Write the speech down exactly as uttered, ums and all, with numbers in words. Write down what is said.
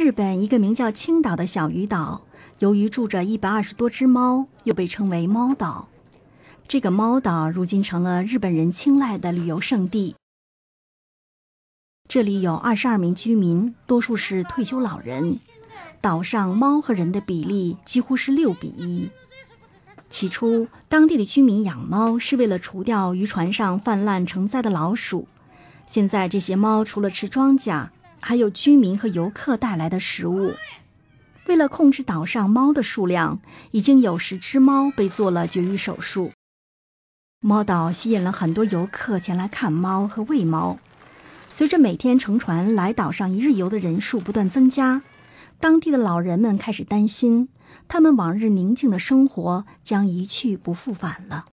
日本一个名叫青岛的小渔岛，由于住着一百二十多只猫，又被称为猫岛。这个猫岛如今成了日本人青睐的旅游胜地。这里有二十二名居民，多数是退休老人。岛上猫和人的比例几乎是六比一。起初，当地的居民养猫是为了除掉渔船上泛滥成灾的老鼠。现在这些猫除了吃庄稼，还有居民和游客带来的食物。为了控制岛上猫的数量，已经有十只猫被做了绝育手术。猫岛吸引了很多游客前来看猫和喂猫。随着每天乘船来岛上一日游的人数不断增加，当地的老人们开始担心，他们往日宁静的生活将一去不复返了。